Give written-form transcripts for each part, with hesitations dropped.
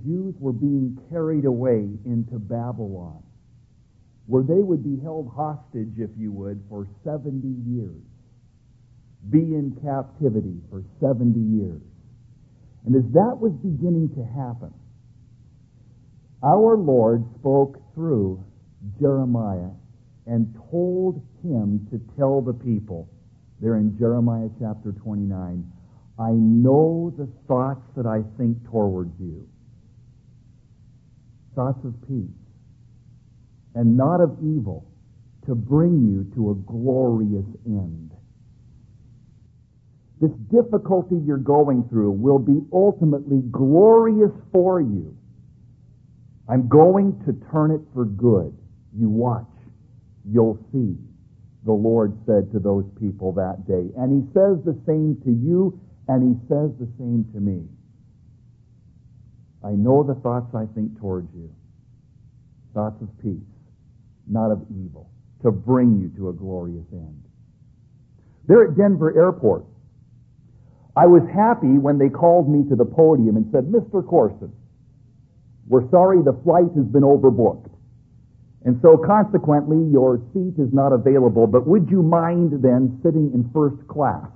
Jews were being carried away into Babylon, where they would be held hostage, if you would, for 70 years, be in captivity for 70 years. And as that was beginning to happen, our Lord spoke through Jeremiah and told him to tell the people, there in Jeremiah chapter 29, I know the thoughts that I think towards you, thoughts of peace and not of evil, to bring you to a glorious end. This difficulty you're going through will be ultimately glorious for you. I'm going to turn it for good. You watch. You'll see, the Lord said to those people that day. And he says the same to you, and he says the same to me. I know the thoughts I think towards you. Thoughts of peace, not of evil, to bring you to a glorious end. There at Denver Airport, I was happy when they called me to the podium and said, Mr. Corson, we're sorry the flight has been overbooked. And so consequently, your seat is not available, but would you mind then sitting in first class?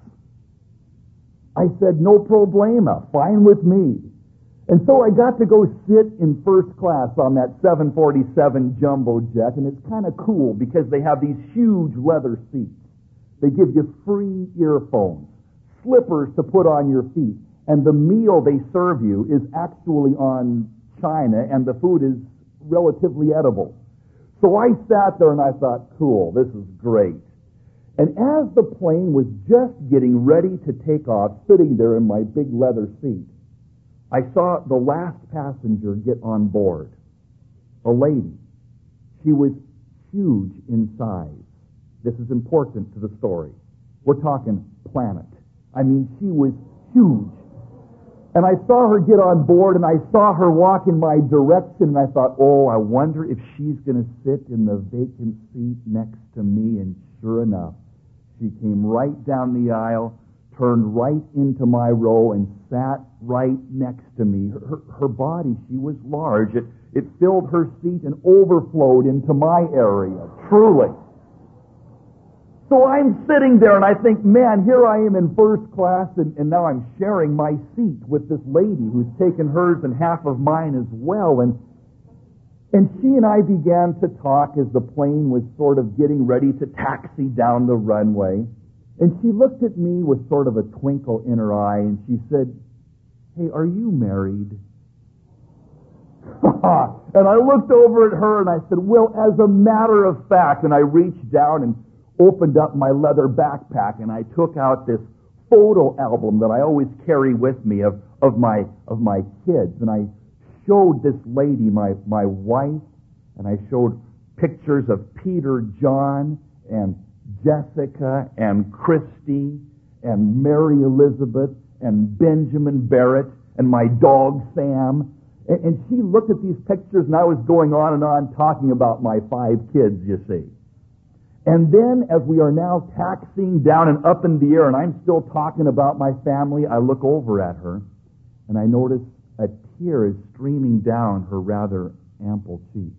I said, no problema, fine with me. And so I got to go sit in first class on that 747 jumbo jet, and it's kind of cool because they have these huge leather seats. They give you free earphones, slippers to put on your feet, and the meal they serve you is actually on china, and the food is relatively edible. So I sat there and I thought, cool, this is great. And as the plane was just getting ready to take off, sitting there in my big leather seat, I saw the last passenger get on board. A lady. She was huge in size. This is important to the story. We're talking planet. I mean, she was huge. And I saw her get on board, and I saw her walk in my direction, and I thought, oh, I wonder if she's going to sit in the vacant seat next to me. And sure enough, she came right down the aisle, turned right into my row, and sat right next to me. Her body, she was large. It filled her seat and overflowed into my area, truly. So I'm sitting there and I think, man, here I am in first class, and now I'm sharing my seat with this lady who's taken hers and half of mine as well. And she and I began to talk as the plane was sort of getting ready to taxi down the runway. And she looked at me with sort of a twinkle in her eye, and she said, hey, are you married? And I looked over at her and I said, well, as a matter of fact, and I reached down and opened up my leather backpack, and I took out this photo album that I always carry with me of my kids, and I showed this lady my wife, and I showed pictures of Peter, John, and Jessica, and Christy, and Mary Elizabeth, and Benjamin Barrett, and my dog Sam. And she looked at these pictures, and I was going on and on talking about my 5 kids, you see. And then, as we are now taxiing down and up in the air, and I'm still talking about my family, I look over at her, and I notice a tear is streaming down her rather ample cheek.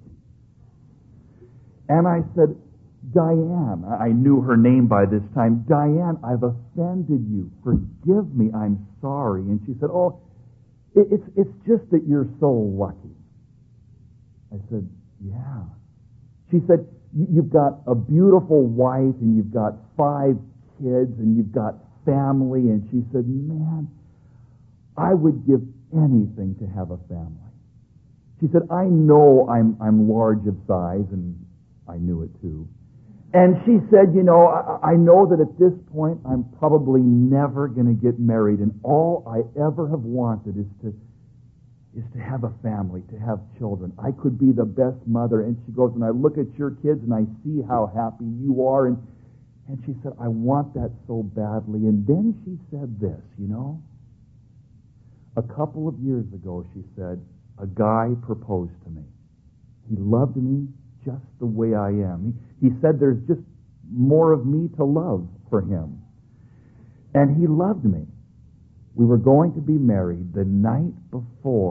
And I said, Diane, I knew her name by this time, Diane, I've offended you. Forgive me, I'm sorry. And she said, oh, it's just that you're so lucky. I said, yeah. She said, you've got a beautiful wife, and you've got 5 kids, and you've got family. And she said, man, I would give anything to have a family. She said, I know I'm large of size, and I knew it too. And she said, you know, I know that at this point I'm probably never going to get married, and all I ever have wanted is to have a family, to have children. I could be the best mother. And she goes, and I look at your kids and I see how happy you are. And she said, I want that so badly. And then she said this, you know, a couple of years ago, she said, a guy proposed to me. He loved me just the way I am. He said there's just more of me to love for him. And he loved me. We were going to be married. The night before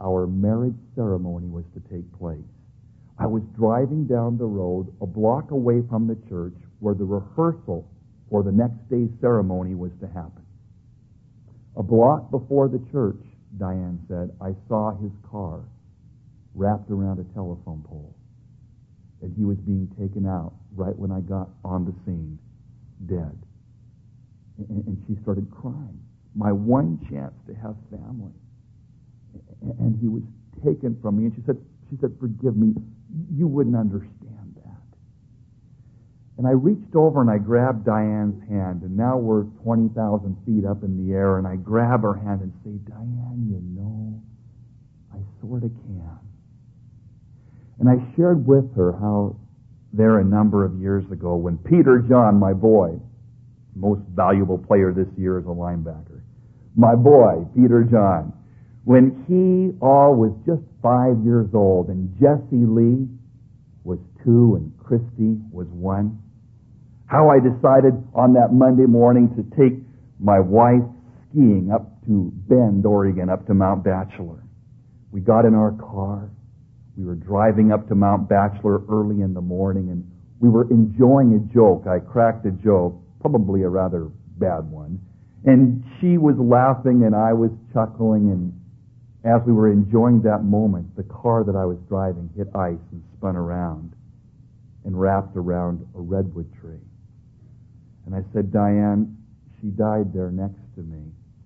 our marriage ceremony was to take place. I was driving down the road a block away from the church where the rehearsal for the next day's ceremony was to happen. A block before the church, Diane said, I saw his car wrapped around a telephone pole. And he was being taken out right when I got on the scene, dead. And she started crying. My one chance to have family. And he was taken from me. And she said, forgive me, you wouldn't understand that. And I reached over and I grabbed Diane's hand, and now we're 20,000 feet up in the air, and I grab her hand and say, Diane, you know, I sort of can. And I shared with her how there a number of years ago when Peter John, my boy, most valuable player this year as a linebacker, my boy, Peter John, when he was just 5 years old and Jesse Lee was 2 and Christy was 1, how I decided on that Monday morning to take my wife skiing up to Bend, Oregon, up to Mount Bachelor. We got in our car. We were driving up to Mount Bachelor early in the morning, and we were enjoying a joke. I cracked a joke, probably a rather bad one, and she was laughing and I was chuckling, and as we were enjoying that moment, the car that I was driving hit ice and spun around and wrapped around a redwood tree. And I said, Diane, she died there next to me.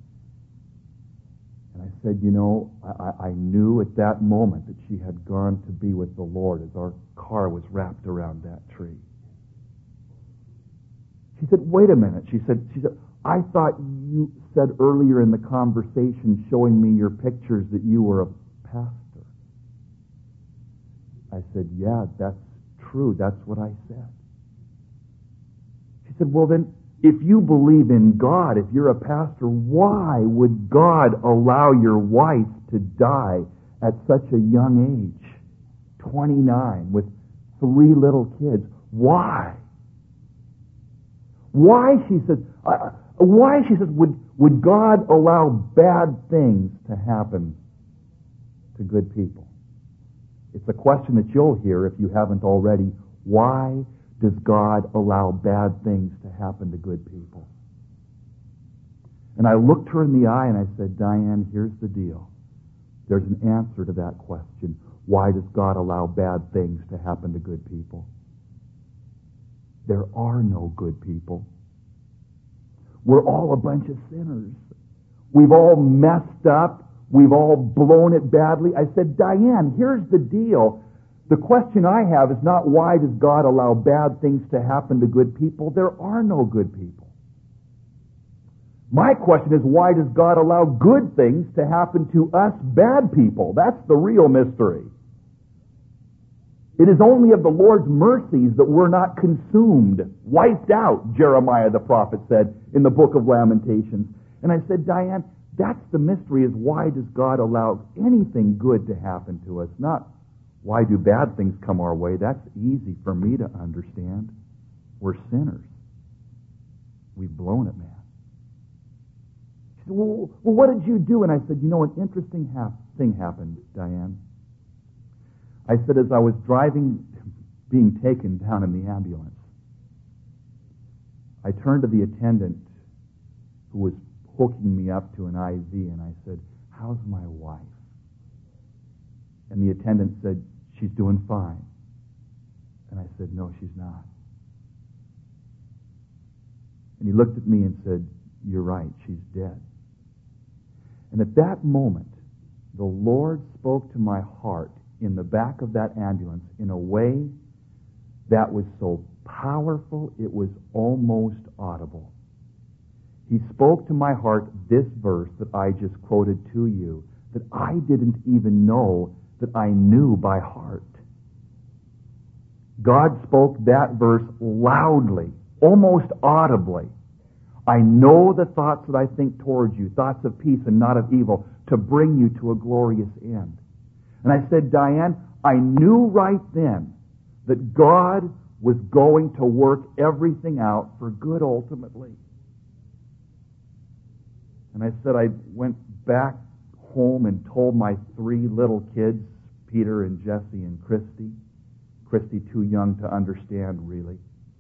And I said, you know, I knew at that moment that she had gone to be with the Lord as our car was wrapped around that tree. She said, wait a minute. She said, I thought you said earlier in the conversation showing me your pictures that you were a pastor. I said, yeah, that's true. That's what I said. She said, well then, if you believe in God, if you're a pastor, why would God allow your wife to die at such a young age, 29, with 3 little kids? Why? Why, she says, would God allow bad things to happen to good people? It's a question that you'll hear if you haven't already. Why does God allow bad things to happen to good people? And I looked her in the eye and I said, Diane, here's the deal. There's an answer to that question. Why does God allow bad things to happen to good people? There are no good people. We're all a bunch of sinners. We've all messed up. We've all blown it badly. I said, Diane, here's the deal. The question I have is not why does God allow bad things to happen to good people? There are no good people. My question is, why does God allow good things to happen to us bad people? That's the real mystery. It is only of the Lord's mercies that we're not consumed, wiped out, Jeremiah the prophet said in the book of Lamentations. And I said, Diane, that's the mystery, is why does God allow anything good to happen to us? Not why do bad things come our way? That's easy for me to understand. We're sinners. We've blown it, man. She said, well, what did you do? And I said, you know, an interesting thing happened, Diane. I said, as I was driving, being taken down in the ambulance, I turned to the attendant who was hooking me up to an IV, and I said, how's my wife? And the attendant said, she's doing fine. And I said, no, she's not. And he looked at me and said, you're right, she's dead. And at that moment, the Lord spoke to my heart in the back of that ambulance in a way that was so powerful it was almost audible. He spoke to my heart this verse that I just quoted to you, that I didn't even know that I knew by heart. God spoke that verse loudly, almost audibly. I know the thoughts that I think towards you, thoughts of peace and not of evil, to bring you to a glorious end. And I said, Diane, I knew right then that God was going to work everything out for good ultimately. And I said, I went back home and told my 3 little kids, Peter and Jesse and Christy. Christy too young to understand, really.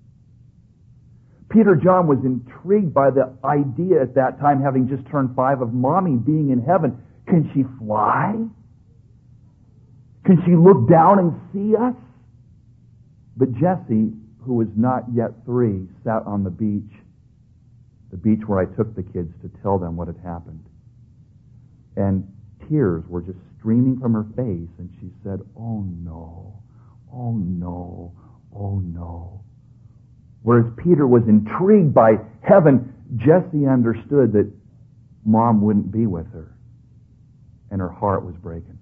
Peter John was intrigued by the idea at that time, having just turned 5, of Mommy being in heaven. Can she fly? Can she look down and see us? But Jesse, who was not yet 3, sat on the beach where I took the kids to tell them what had happened. And tears were just streaming from her face, and she said, "Oh no, oh no, oh no." Whereas Peter was intrigued by heaven, Jesse understood that Mom wouldn't be with her, and her heart was breaking.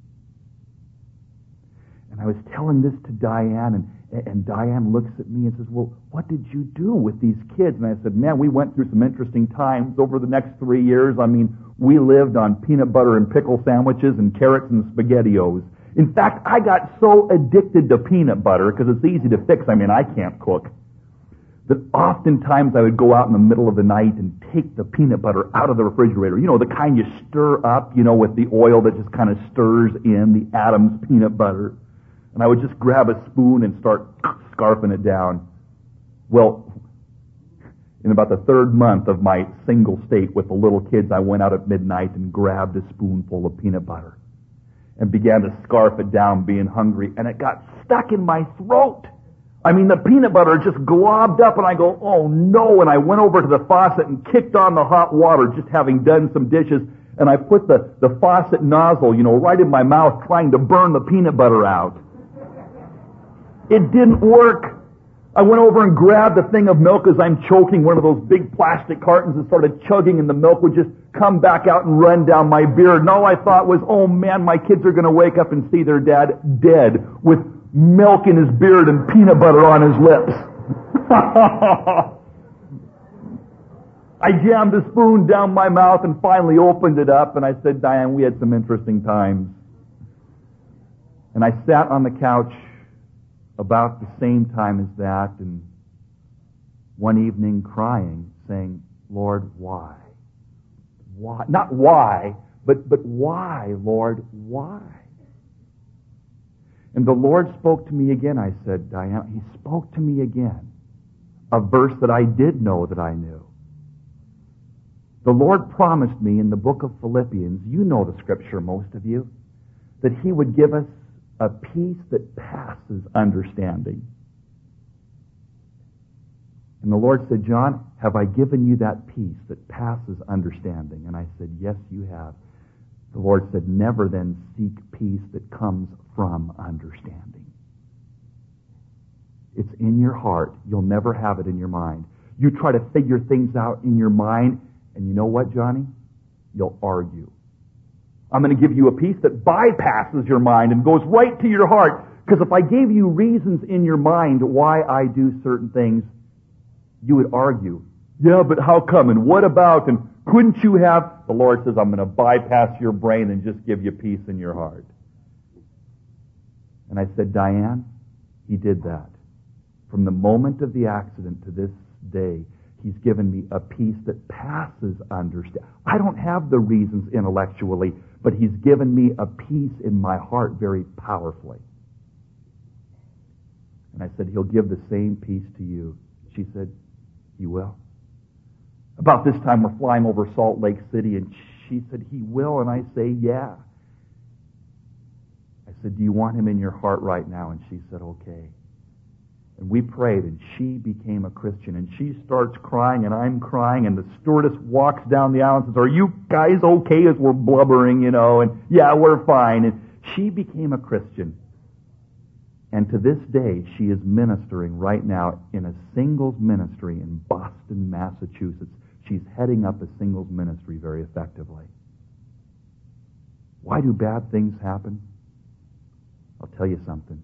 And I was telling this to Diane, and Diane looks at me and says, "Well, what did you do with these kids?" And I said, "Man, we went through some interesting times over the next 3 years. I mean, we lived on peanut butter and pickle sandwiches and carrots and SpaghettiOs. In fact, I got so addicted to peanut butter, because it's easy to fix. I mean, I can't cook, that oftentimes I would go out in the middle of the night and take the peanut butter out of the refrigerator. You know, the kind you stir up, with the oil that just kind of stirs in, the Adams peanut butter. And I would just grab a spoon and start scarfing it down. Well, in about the 3rd month of my single state with the little kids, I went out at midnight and grabbed a spoonful of peanut butter and began to scarf it down, being hungry, and it got stuck in my throat. I mean, the peanut butter just globbed up, and I go, "Oh no," and I went over to the faucet and kicked on the hot water, just having done some dishes, and I put the faucet nozzle, right in my mouth, trying to burn the peanut butter out. It didn't work. I went over and grabbed a thing of milk as I'm choking one of those big plastic cartons and started chugging, and the milk would just come back out and run down my beard. And all I thought was, "Oh man, my kids are going to wake up and see their dad dead with milk in his beard and peanut butter on his lips." I jammed a spoon down my mouth and finally opened it up, and I said, "Diane, we had some interesting times." And I sat on the couch about the same time as that, and one evening crying, saying, "Lord, why? Why? Not why, but why, Lord, why?" And the Lord spoke to me again. I said, "Diane," He spoke to me again, a verse that I did know that I knew. The Lord promised me in the book of Philippians, you know the scripture, most of you, that He would give us a peace that passes understanding. And the Lord said, "John, have I given you that peace that passes understanding?" And I said, "Yes, you have." The Lord said, "Never then seek peace that comes from understanding." It's in your heart. You'll never have it in your mind. You try to figure things out in your mind, and you know what, Johnny? You'll argue. I'm going to give you a peace that bypasses your mind and goes right to your heart. Because if I gave you reasons in your mind why I do certain things, you would argue. "Yeah, but how come? And what about? And couldn't you have?" The Lord says, "I'm going to bypass your brain and just give you peace in your heart." And I said, "Diane, He did that. From the moment of the accident to this day, He's given me a peace that passes understanding. I don't have the reasons intellectually, but He's given me a peace in my heart very powerfully." And I said, "He'll give the same peace to you." She said, "He will." About this time, we're flying over Salt Lake City, and she said, "He will," and I say, "Yeah." I said, "Do you want Him in your heart right now?" And she said, "Okay." And we prayed, and she became a Christian. And she starts crying, and I'm crying, and the stewardess walks down the aisle and says, "Are you guys okay?" As we're blubbering, and "Yeah, we're fine." And she became a Christian. And to this day, she is ministering right now in a singles ministry in Boston, Massachusetts. She's heading up a singles ministry very effectively. Why do bad things happen? I'll tell you something.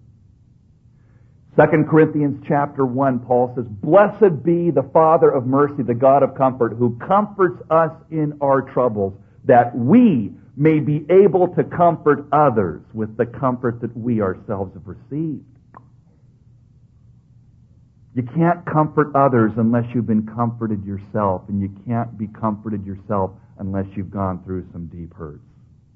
2 Corinthians chapter 1, Paul says, "Blessed be the Father of mercy, the God of comfort, who comforts us in our troubles, that we may be able to comfort others with the comfort that we ourselves have received." You can't comfort others unless you've been comforted yourself, and you can't be comforted yourself unless you've gone through some deep hurts.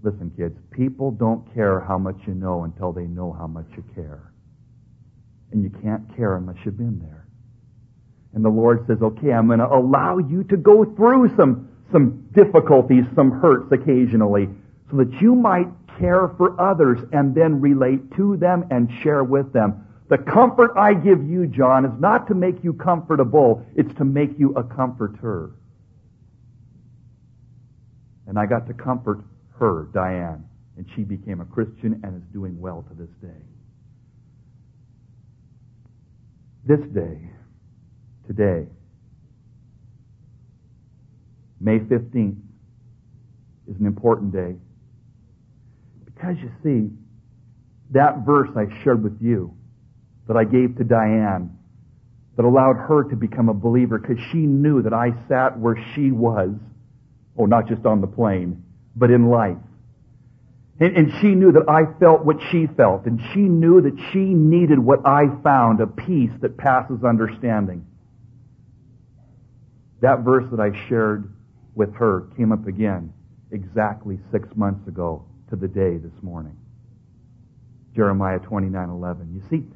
Listen, kids, people don't care how much you know until they know how much you care. And you can't care unless you've been there. And the Lord says, okay, I'm going to allow you to go through some difficulties, some hurts occasionally, so that you might care for others and then relate to them and share with them. The comfort I give you, John, is not to make you comfortable, it's to make you a comforter. And I got to comfort her, Diane, and she became a Christian and is doing well to this day. This day, today, May 15th, is an important day. Because you see, that verse I shared with you, that I gave to Diane, that allowed her to become a believer because she knew that I sat where she was, not just on the plane, but in life. And she knew that I felt what she felt, and she knew that she needed what I found, a peace that passes understanding. That verse that I shared with her came up again exactly 6 months ago to the day this morning. Jeremiah 29:11. You see,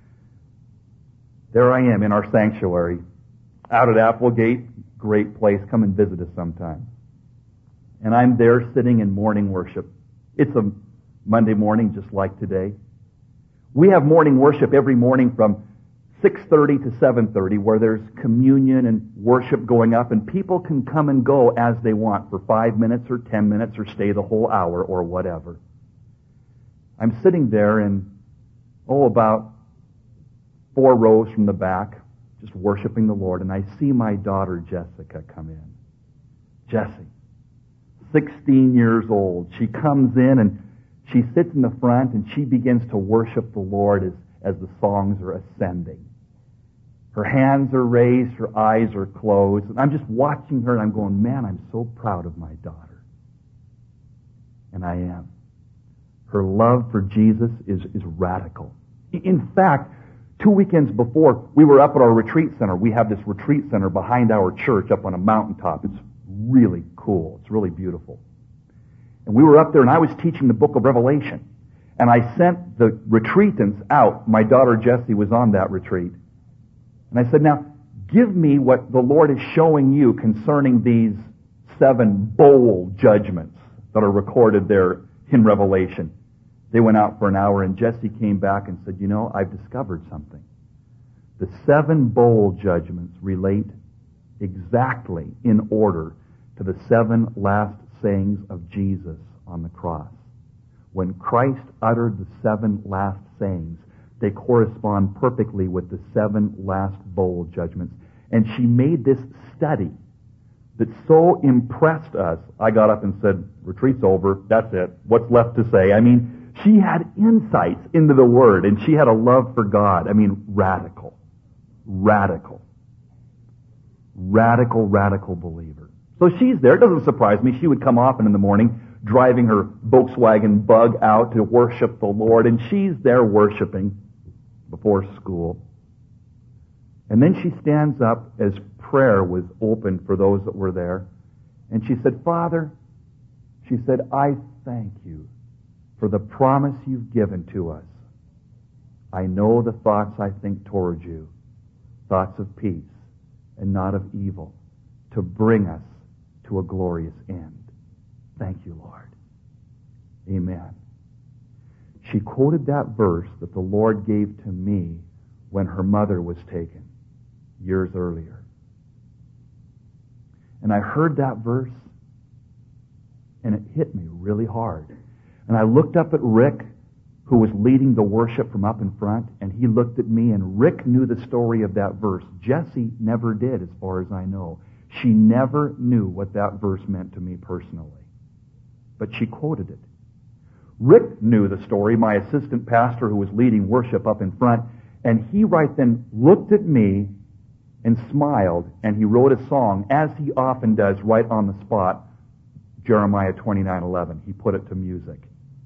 there I am in our sanctuary, out at Applegate, great place. Come and visit us sometime. And I'm there sitting in morning worship. It's a Monday morning just like today. We have morning worship every morning from 6:30 to 7:30 where there's communion and worship going up, and people can come and go as they want for 5 minutes or 10 minutes or stay the whole hour or whatever. I'm sitting there and, about 4 rows from the back, just worshiping the Lord, and I see my daughter Jessica come in. Jessie, 16 years old. She comes in and she sits in the front and she begins to worship the Lord as the songs are ascending. Her hands are raised, her eyes are closed, and I'm just watching her and I'm going, man, I'm so proud of my daughter. And I am. Her love for Jesus is radical. In fact, 2 weekends before, we were up at our retreat center. We have this retreat center behind our church up on a mountaintop. It's really cool. It's really beautiful. And we were up there, and I was teaching the book of Revelation. And I sent the retreatants out. My daughter Jessie was on that retreat. And I said, now, give me what the Lord is showing you concerning these 7 bowl judgments that are recorded there in Revelation. They went out for an hour, and Jessie came back and said, I've discovered something. The 7 bowl judgments relate exactly in order to the 7 last sayings of Jesus on the cross. When Christ uttered the 7 last sayings, they correspond perfectly with the 7 last bowl judgments. And she made this study that so impressed us, I got up and said, retreat's over, that's it, what's left to say? She had insights into the Word, and she had a love for God. Radical. Radical believer. So she's there. It doesn't surprise me. She would come often in the morning driving her Volkswagen Bug out to worship the Lord, and she's there worshiping before school. And then she stands up as prayer was opened for those that were there, and she said, Father, she said, I thank you for the promise you've given to us. I know the thoughts I think towards you, thoughts of peace and not of evil, to bring us to a glorious end. Thank you, Lord. Amen. She quoted that verse that the Lord gave to me when her mother was taken years earlier. And I heard that verse, and it hit me really hard. And I looked up at Rick, who was leading the worship from up in front, and he looked at me, and Rick knew the story of that verse. Jessie never did, as far as I know. She never knew what that verse meant to me personally. But she quoted it. Rick knew the story, my assistant pastor who was leading worship up in front, and he right then looked at me and smiled, and he wrote a song, as he often does right on the spot, Jeremiah 29:11. He put it to music.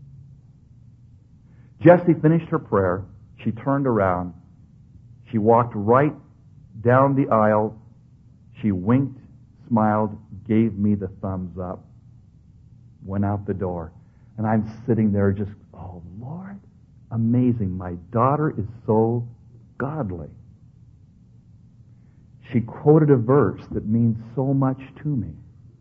Jessie finished her prayer. She turned around. She walked right down the aisle. She winked, smiled, gave me the thumbs up, went out the door. And I'm sitting there just, oh, Lord, amazing. My daughter is so godly. She quoted a verse that means so much to me.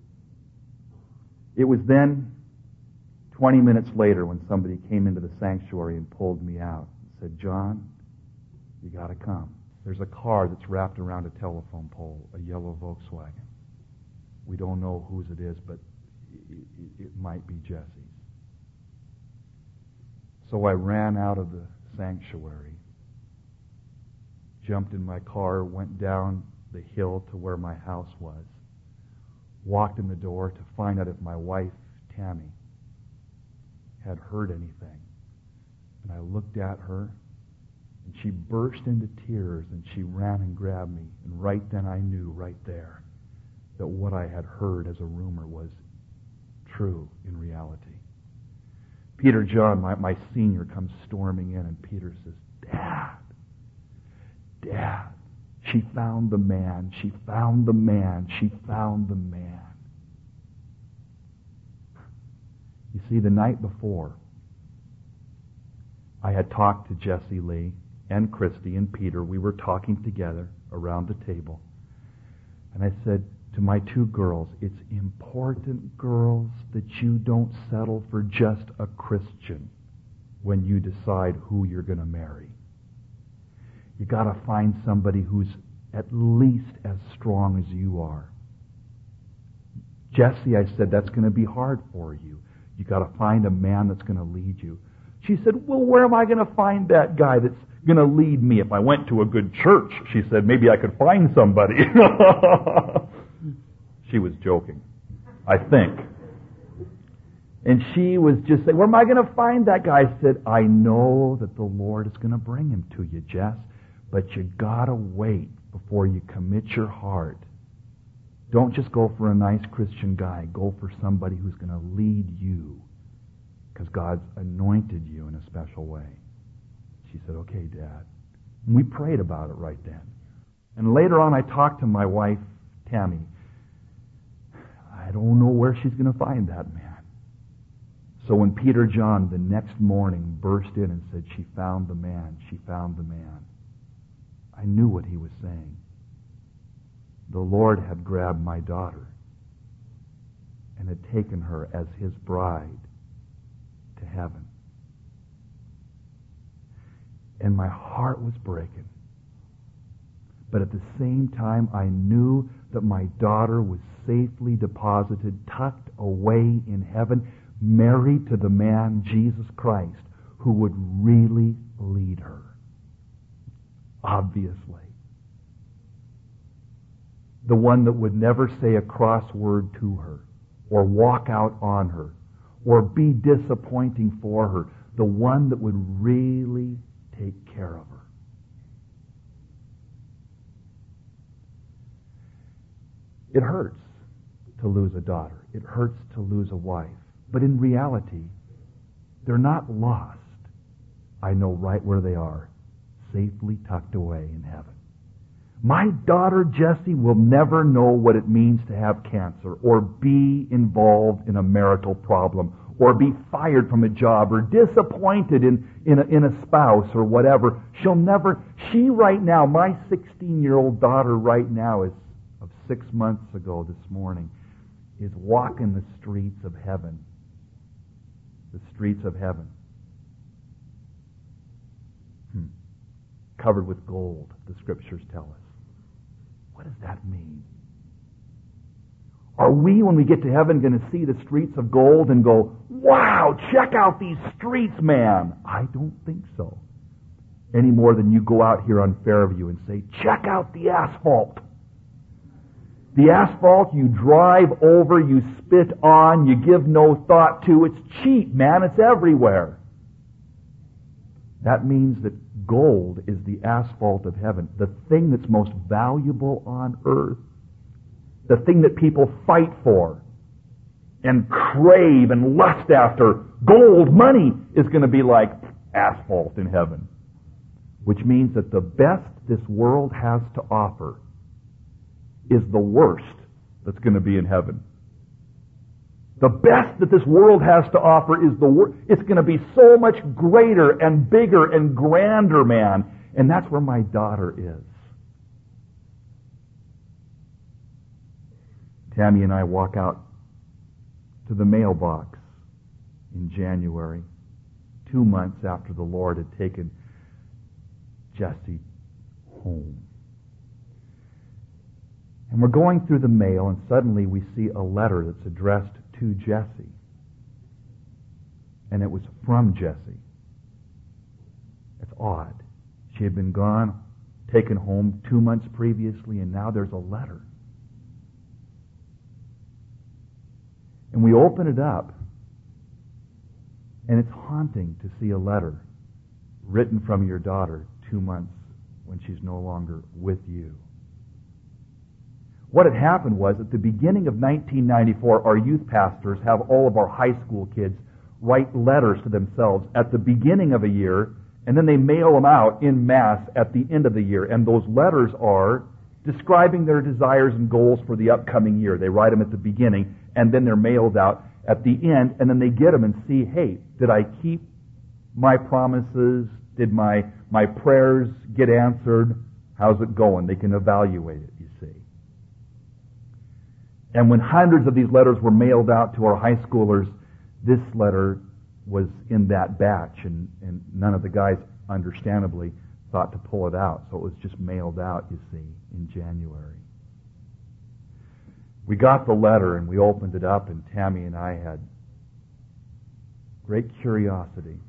It was then, 20 minutes later, when somebody came into the sanctuary and pulled me out and said, John, you got to come. There's a car that's wrapped around a telephone pole, a yellow Volkswagen. We don't know whose it is, but it might be Jesse's. So I ran out of the sanctuary, jumped in my car, went down the hill to where my house was, walked in the door to find out if my wife, Tammy, had heard anything. And I looked at her, and she burst into tears, and she ran and grabbed me. And right then I knew, right there, that what I had heard as a rumor was true in reality. Peter John, my senior, comes storming in, and Peter says, Dad, she found the man, she found the man, she found the man. You see, the night before, I had talked to Jesse Lee and Christy and Peter. We were talking together around the table. And I said to my two girls, it's important, girls, that you don't settle for just a Christian when you decide who you're going to marry. You got to find somebody who's at least as strong as you are. Jesse, I said, that's going to be hard for you. You got to find a man that's going to lead you. She said, well, where am I going to find that guy that's going to lead me? If I went to a good church, she said, maybe I could find somebody. She was joking, I think. And she was just saying, where am I going to find that guy? I said, I know that the Lord is going to bring him to you, Jess, but you got to wait before you commit your heart. Don't just go for a nice Christian guy. Go for somebody who's going to lead you, because God's anointed you in a special way. She said, okay, Dad. And we prayed about it right then. And later on, I talked to my wife, Tammy. I don't know where she's going to find that man. So when Peter John the next morning burst in and said, she found the man, she found the man, I knew what he was saying. The Lord had grabbed my daughter and had taken her as his bride to heaven. And my heart was breaking. But at the same time, I knew that my daughter was safely deposited, tucked away in heaven, married to the man, Jesus Christ, who would really lead her. Obviously. The one that would never say a cross word to her, or walk out on her, or be disappointing for her. The one that would really take care of her. It hurts to lose a daughter. It hurts to lose a wife. But in reality, they're not lost. I know right where they are, safely tucked away in heaven. My daughter Jessie will never know what it means to have cancer, or be involved in a marital problem, or be fired from a job, or disappointed in a spouse, or whatever. She right now, my 16-year-old daughter right now, is of 6 months ago this morning, is walking the streets of heaven. The streets of heaven. Covered with gold, the Scriptures tell us. What does that mean? Are we, when we get to heaven, going to see the streets of gold and go, wow, check out these streets, man? I don't think so. Any more than you go out here on Fairview and say, check out the asphalt. The asphalt you drive over, you spit on, you give no thought to. It's cheap, man. It's everywhere. That means that gold is the asphalt of heaven, the thing that's most valuable on earth, the thing that people fight for and crave and lust after. Gold, money, is going to be like asphalt in heaven, which means that the best this world has to offer is the worst that's going to be in heaven. The best that this world has to offer is it's going to be so much greater and bigger and grander, man. And that's where my daughter is. Tammy and I walk out to the mailbox in January, 2 months after the Lord had taken Jesse home. And we're going through the mail, and suddenly we see a letter that's addressed to Jesse. And it was from Jesse. It's odd. She had been gone, taken home 2 months previously, and now there's a letter. And we open it up, and it's haunting to see a letter written from your daughter 2 months when she's no longer with you. What had happened was, at the beginning of 1994, our youth pastors have all of our high school kids write letters to themselves at the beginning of a year, and then they mail them out en masse at the end of the year. And those letters are describing their desires and goals for the upcoming year. They write them at the beginning, and then they're mailed out at the end, and then they get them and see, hey, did I keep my promises? Did my prayers get answered? How's it going? They can evaluate it, you see. And when hundreds of these letters were mailed out to our high schoolers, this letter was in that batch, and none of the guys, understandably, thought to pull it out. So it was just mailed out, you see, in January. We got the letter, and we opened it up, and Tammy and I had great curiosity.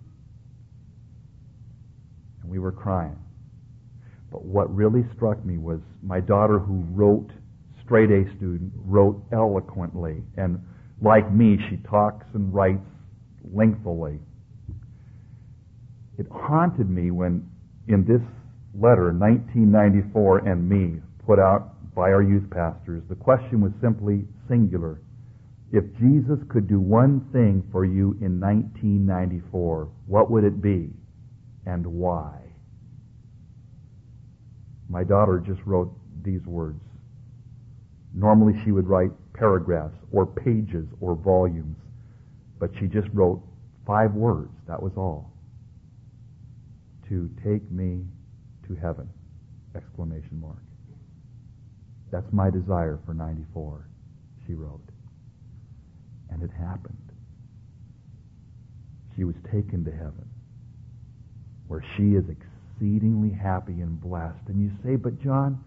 And we were crying. But what really struck me was my daughter, who wrote, straight A student, wrote eloquently. And like me, she talks and writes lengthily. It haunted me when, in this letter, 1994 and Me, put out by our youth pastors, the question was simply singular. If Jesus could do one thing for you in 1994, what would it be, and why? My daughter just wrote these words. Normally she would write paragraphs or pages or volumes, but she just wrote 5 words, that was all. To take me to heaven, exclamation mark. That's my desire for 94, she wrote. And it happened. She was taken to heaven, where she is exceedingly happy and blessed. And you say, but John,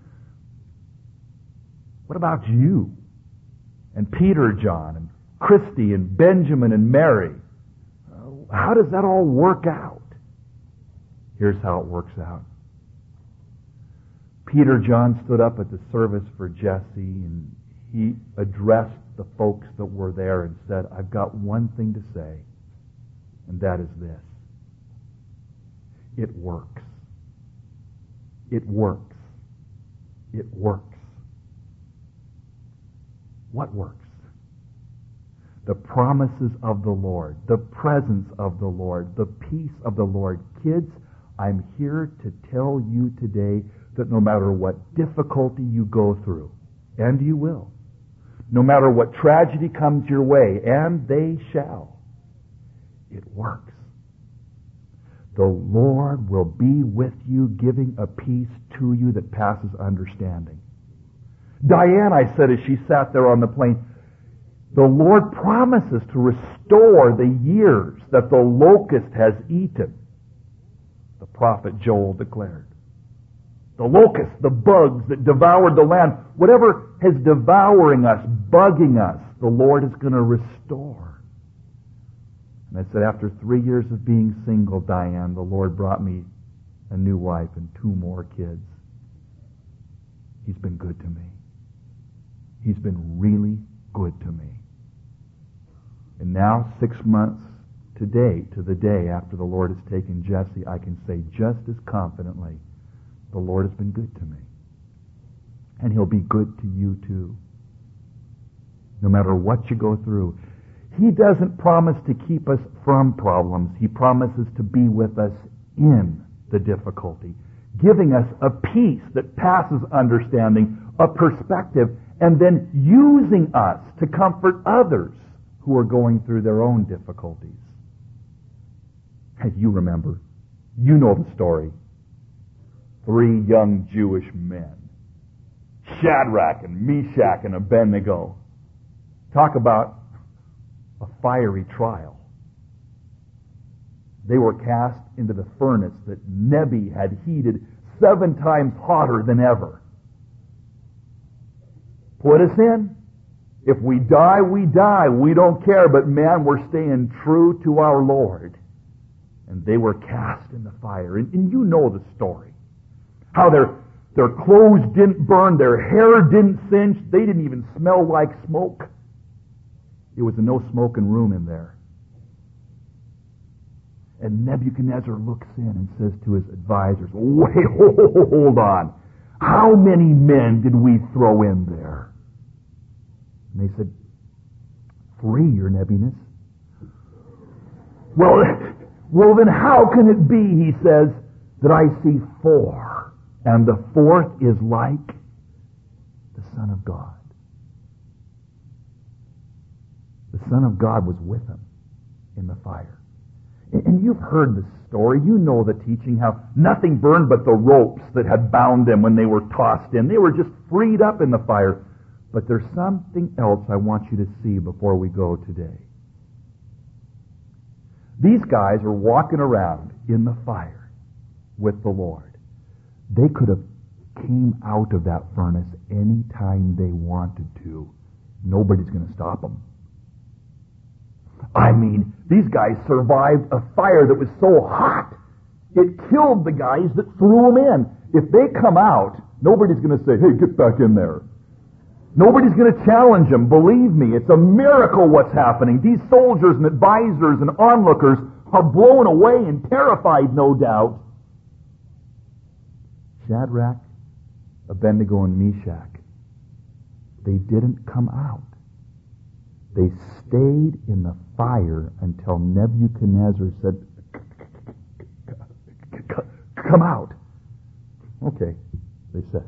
what about you? And Peter, John, and Christy, and Benjamin, and Mary? How does that all work out? Here's how it works out. Peter John stood up at the service for Jesse, and he addressed the folks that were there and said, I've got one thing to say, and that is this. It works. It works. It works. What works? The promises of the Lord, the presence of the Lord, the peace of the Lord. Kids, I'm here to tell you today that no matter what difficulty you go through, and you will, no matter what tragedy comes your way, and they shall, it works. The Lord will be with you, giving a peace to you that passes understanding. Diane, I said as she sat there on the plane, the Lord promises to restore the years that the locust has eaten. The prophet Joel declared. The locusts, the bugs that devoured the land, whatever is devouring us, bugging us, the Lord is going to restore. And I said, after 3 years of being single, Diane, the Lord brought me a new wife and 2 more kids. He's been good to me. He's been really good to me. And now, 6 months today, to the day after the Lord has taken Jesse, I can say just as confidently, the Lord has been good to me. And He'll be good to you too. No matter what you go through. He doesn't promise to keep us from problems. He promises to be with us in the difficulty, giving us a peace that passes understanding, a perspective, and then using us to comfort others who are going through their own difficulties. And you remember, you know the story. 3 young Jewish men, Shadrach and Meshach and Abednego. Talk about a fiery trial. They were cast into the furnace that Nebi had heated 7 times hotter than ever. Put us in. If we die, we die. We don't care, but man, we're staying true to our Lord. And they were cast in the fire. And you know the story. How their clothes didn't burn, their hair didn't singe, they didn't even smell like smoke. It was a no-smoking room in there. And Nebuchadnezzar looks in and says to his advisors, wait, hold on. How many men did we throw in there? And they said, 3, your Nebuchadnezzar. Well, then how can it be, he says, that I see 4, and the 4th is like the Son of God? The Son of God was with him in the fire. And you've heard the story. You know the teaching, how nothing burned but the ropes that had bound them when they were tossed in. They were just freed up in the fire. But there's something else I want you to see before we go today. These guys are walking around in the fire with the Lord. They could have came out of that furnace any time they wanted to. Nobody's going to stop them. I mean, these guys survived a fire that was so hot, it killed the guys that threw them in. If they come out, nobody's going to say, hey, get back in there. Nobody's going to challenge them. Believe me, it's a miracle what's happening. These soldiers and advisors and onlookers are blown away and terrified, no doubt. Shadrach, Abednego, and Meshach, they didn't come out. They stayed in the fire until Nebuchadnezzar said, come out. Okay, they said.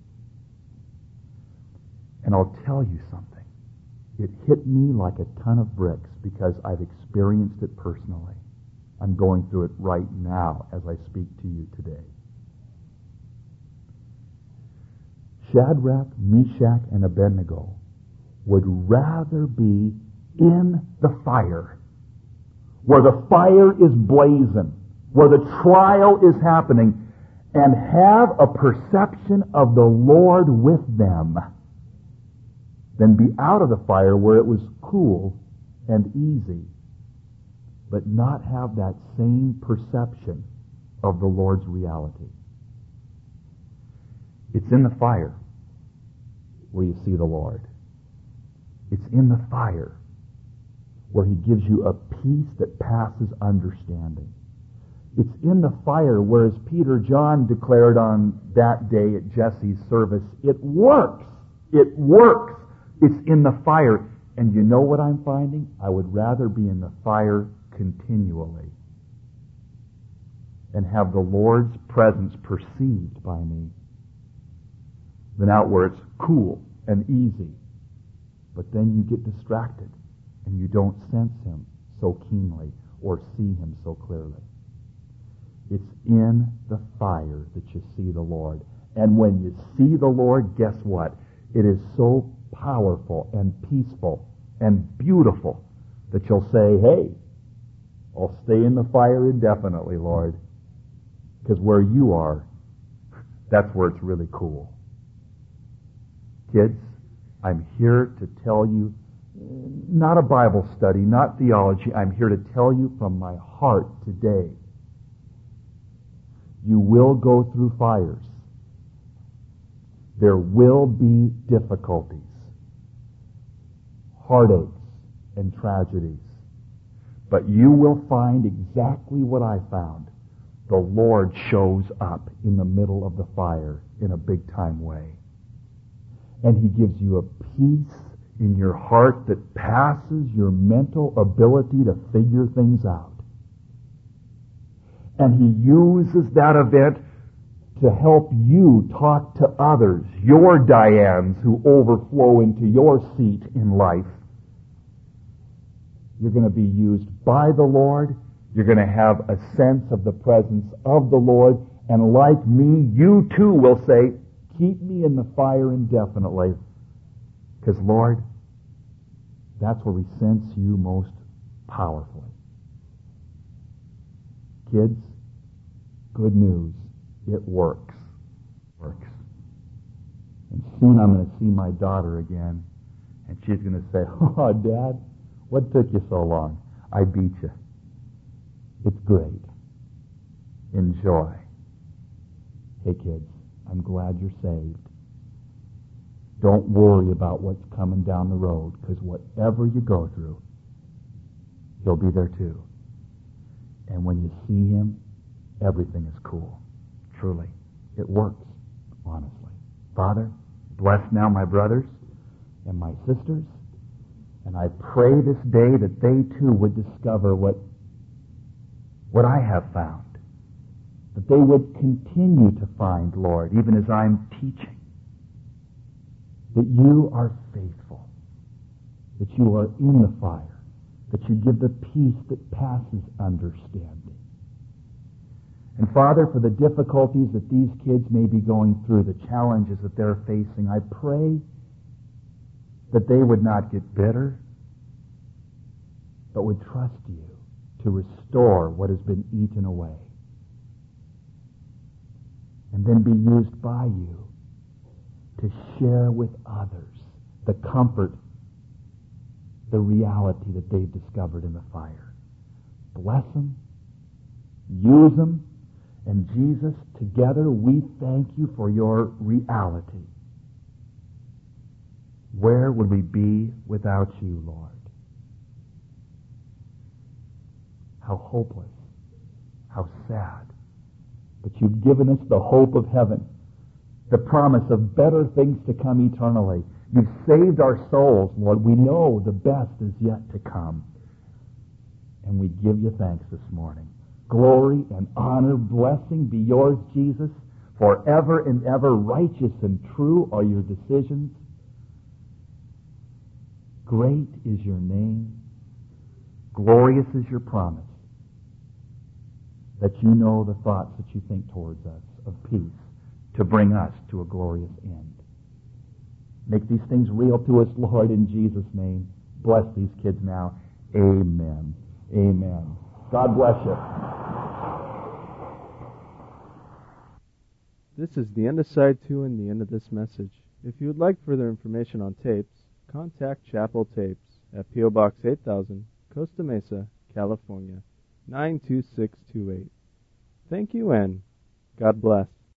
And I'll tell you something. It hit me like a ton of bricks because I've experienced it personally. I'm going through it right now as I speak to you today. Shadrach, Meshach, and Abednego would rather be in the fire, where the fire is blazing, where the trial is happening, and have a perception of the Lord with them, than be out of the fire where it was cool and easy, but not have that same perception of the Lord's reality. It's in the fire where you see the Lord. It's in the fire where he gives you a peace that passes understanding. It's in the fire where, as Peter John declared on that day at Jesse's service, it works. It works. It's in the fire. And you know what I'm finding? I would rather be in the fire continually and have the Lord's presence perceived by me than out where it's cool and easy. But then you get distracted and you don't sense him so keenly or see him so clearly. It's in the fire that you see the Lord. And when you see the Lord, guess what? It is so powerful and peaceful and beautiful that you'll say, hey, I'll stay in the fire indefinitely, Lord. Because where you are, that's where it's really cool. Kids, I'm here to tell you, not a Bible study, not theology, I'm here to tell you from my heart today, you will go through fires. There will be difficulties, heartaches, and tragedies. But you will find exactly what I found. The Lord shows up in the middle of the fire in a big-time way. And he gives you a peace in your heart that passes your mental ability to figure things out. And he uses that event to help you talk to others, your Dianes who overflow into your seat in life. You're going to be used by the Lord. You're going to have a sense of the presence of the Lord. And like me, you too will say, keep me in the fire indefinitely. Because, Lord, that's where we sense you most powerfully. Kids, good news. It works. Works. And soon I'm going to see my daughter again. And she's going to say, oh, Dad, what took you so long? I beat you. It's great. Enjoy. Hey, kids, I'm glad you're saved. Don't worry about what's coming down the road, because whatever you go through, He'll be there too. And when you see Him, everything is cool. Truly. It works, honestly. Father, bless now my brothers and my sisters, and I pray this day that they too would discover what I have found. That they would continue to find, Lord, even as I'm teaching, that you are faithful, that you are in the fire, that you give the peace that passes understanding. And Father, for the difficulties that these kids may be going through, the challenges that they're facing, I pray that they would not get bitter, but would trust you to restore what has been eaten away. And then be used by you to share with others the comfort, the reality that they've discovered in the fire. Bless them, use them, and Jesus, together we thank you for your reality. Where would we be without you, Lord? How hopeless, how sad. But you've given us the hope of heaven, the promise of better things to come eternally. You've saved our souls, Lord. We know the best is yet to come. And we give you thanks this morning. Glory and honor, blessing be yours, Jesus. Forever and ever, righteous and true are your decisions. Great is your name. Glorious is your promise. That you know the thoughts that you think towards us of peace to bring us to a glorious end. Make these things real to us, Lord, in Jesus' name. Bless these kids now. Amen. Amen. God bless you. This is the end of side 2 and the end of this message. If you would like further information on tapes, contact Chapel Tapes at P.O. Box 8000, Costa Mesa, California, 92628. Thank you and God bless.